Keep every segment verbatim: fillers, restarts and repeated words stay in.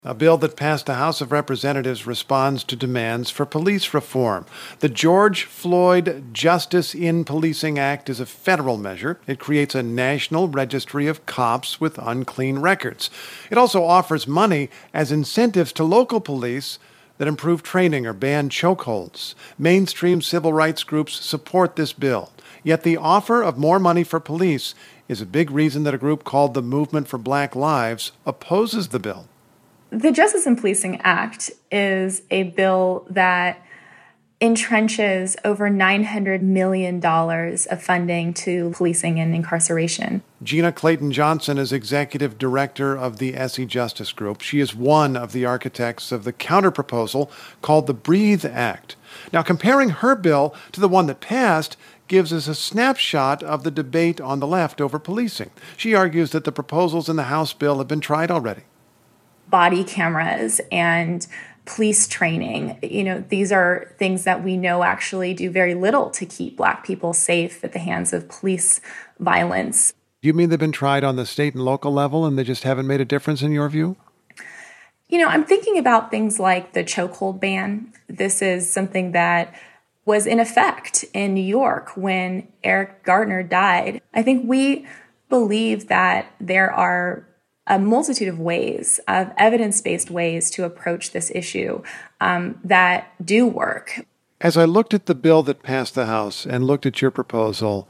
A bill that passed the House of Representatives responds to demands for police reform. The George Floyd Justice in Policing Act is a federal measure. It creates a national registry of cops with unclean records. It also offers money as incentives to local police that improve training or ban chokeholds. Mainstream civil rights groups support this bill. Yet the offer of more money for police is a big reason that a group called the Movement for Black Lives opposes the bill. The Justice in Policing Act is a bill that entrenches over nine hundred million dollars of funding to policing and incarceration. Gina Clayton-Johnson is executive director of the S E Justice Group. She is one of the architects of the counterproposal called the BREATHE Act. Now, comparing her bill to the one that passed gives us a snapshot of the debate on the left over policing. She argues that the proposals in the House bill have been tried already. Body cameras and police training. You know, these are things that we know actually do very little to keep Black people safe at the hands of police violence. Do you mean they've been tried on the state and local level and they just haven't made a difference in your view? You know, I'm thinking about things like the chokehold ban. This is something that was in effect in New York when Eric Garner died. I think we believe that there are a multitude of ways, of evidence-based ways to approach this issue um, that do work. As I looked at the bill that passed the House and looked at your proposal,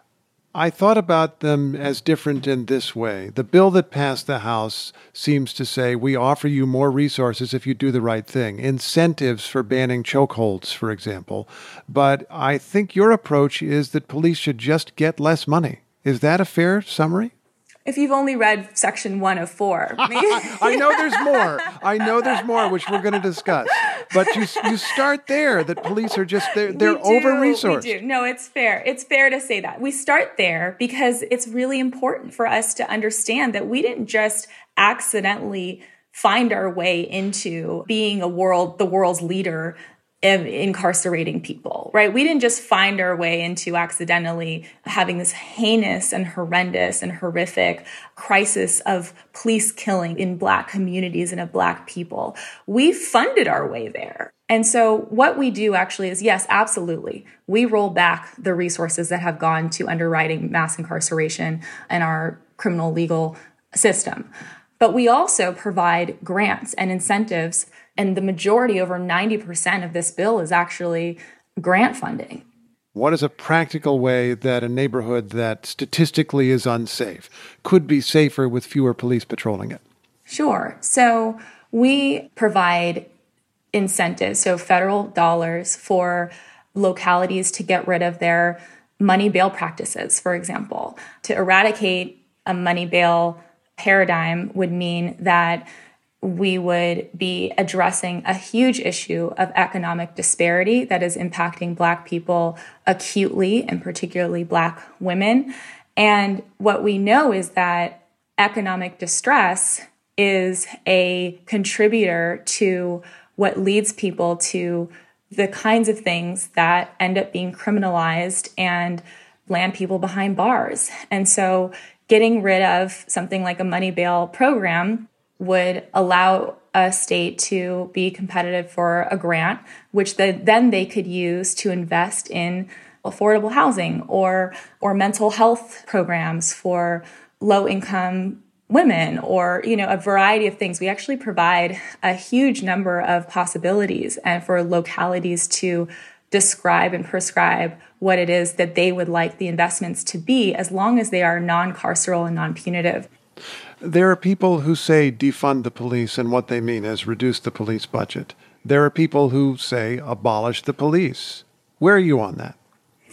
I thought about them as different in this way. The bill that passed the House seems to say we offer you more resources if you do the right thing, incentives for banning chokeholds, for example. But I think your approach is that police should just get less money. Is that a fair summary? If you've only read section one of four. I know there's more. I know there's more, which we're going to discuss. But you you start there, that police are just, they're, they're over-resourced. We do. No, it's fair. It's fair to say that. We start there because it's really important for us to understand that we didn't just accidentally find our way into being a world, the world's leader of incarcerating people, right? We didn't just find our way into accidentally having this heinous and horrendous and horrific crisis of police killing in Black communities and of Black people. We funded our way there. And so what we do actually is, yes, absolutely, we roll back the resources that have gone to underwriting mass incarceration in our criminal legal system. But we also provide grants and incentives, and the majority, over ninety percent of this bill, is actually grant funding. What is a practical way that a neighborhood that statistically is unsafe could be safer with fewer police patrolling it? Sure. So we provide incentives, so federal dollars for localities to get rid of their money bail practices, for example. To eradicate a money bail paradigm would mean that we would be addressing a huge issue of economic disparity that is impacting Black people acutely, and particularly Black women. And what we know is that economic distress is a contributor to what leads people to the kinds of things that end up being criminalized and land people behind bars. And so getting rid of something like a money bail program would allow a state to be competitive for a grant, which the, then they could use to invest in affordable housing or or mental health programs for low-income women, or, you know, a variety of things. We actually provide a huge number of possibilities and for localities to describe and prescribe what it is that they would like the investments to be, as long as they are non-carceral and non-punitive. There are people who say defund the police, and what they mean is reduce the police budget. There are people who say abolish the police. Where are you on that?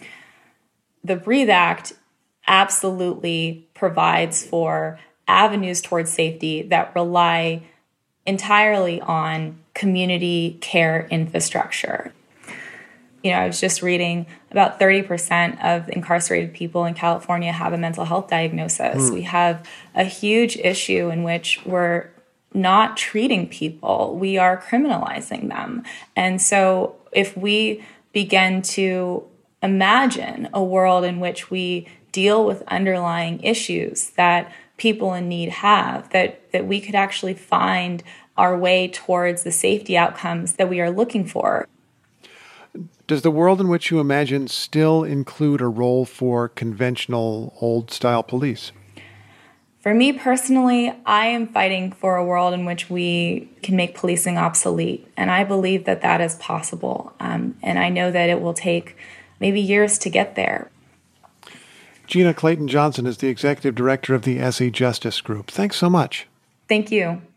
The BREATHE Act absolutely provides for avenues towards safety that rely entirely on community care infrastructure. You know, I was just reading about thirty percent of incarcerated people in California have a mental health diagnosis. Mm. We have a huge issue in which we're not treating people, we are criminalizing them. And so if we begin to imagine a world in which we deal with underlying issues that people in need have, that, that we could actually find our way towards the safety outcomes that we are looking for. Does the world in which you imagine still include a role for conventional old-style police? For me personally, I am fighting for a world in which we can make policing obsolete, and I believe that that is possible. Um, and I know that it will take maybe years to get there. Gina Clayton Johnson is the executive director of the S E Justice Group. Thanks so much. Thank you.